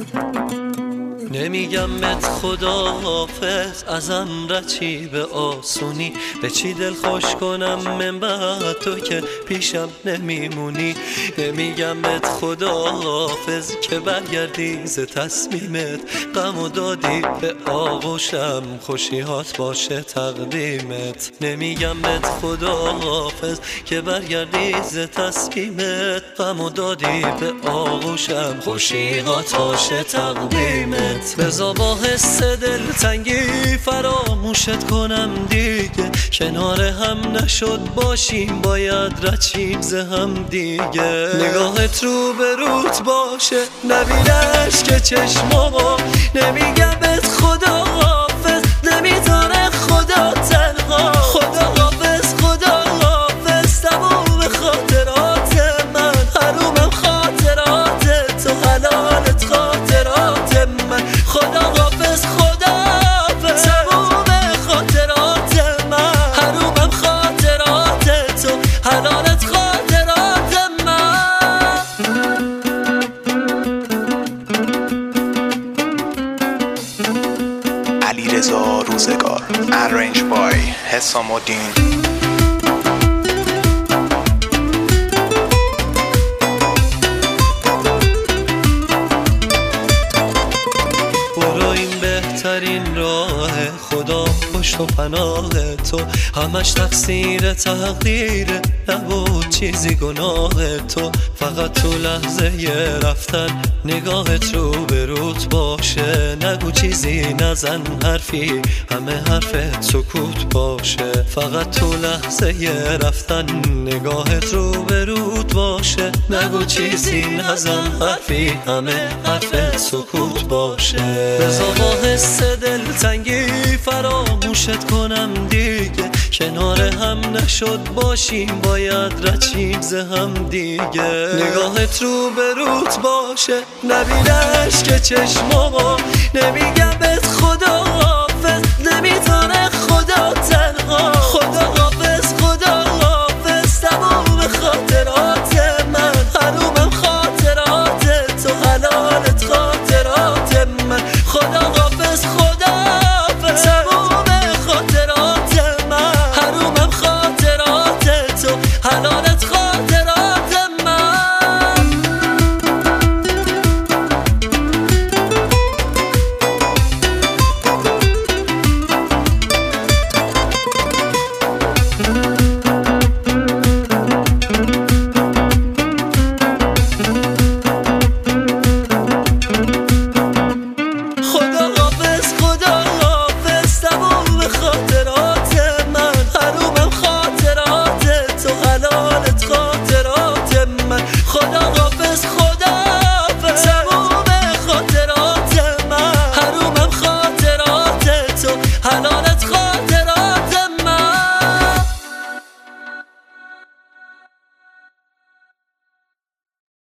نمیگم بهت خداحافظ، ازم رچی به آسونی، به چی دل خوش کنم من بعد تو که پیشم نمیمونی. نمیگم بهت خداحافظ که برگردی ز تصمیمت، غم و دادی به آغوشم، خوشیهات باشه تقدیمت. نمیگم بهت خداحافظ که برگردی ز تصمیمت، غم و دادی به آغوشم، خوشیهات باشه تقدیمت. بذار با حس دلتنگی فراموشت کنم دیگه، کنار هم نشد باشیم باید رچیم ز هم دیگه. نگاهت رو به روت باشه نبینش که چشمامو، نمیگم بهت خداحافظ نمیذاره خدا تنها. خداحافظ خداحافظ تموم خاطرات من، حرومم خاطرات تو، حلالت خاطرات من. خداحافظ خداحافظ تموم خاطرات من، حرومم خاطرات تو، حلالت خاطرات من. علیرضا روزگار، Arranged by حسام الدین. بهترین راه خدا پشت و پناه تو، همش تقصیر تقدیره نبود چیزی گناه تو. فقط تو لحظه رفتن نگاهت رو به روت باشه، نگو چیزی نزن حرفی همه حرفت سکوت باشه. فقط تو لحظه رفتن نگاهت رو به روت باشه، نگو چیزی نزن حرفی همه حرفت سکوت باشه. بذار با حس دلتنگی فراموشت کنم دیگه، کنار هم نشد باشیم باید رچیم ز هم دیگه. نگاهت رو به روت باشه نبینش که چشمامو، نمیگم بهت خدا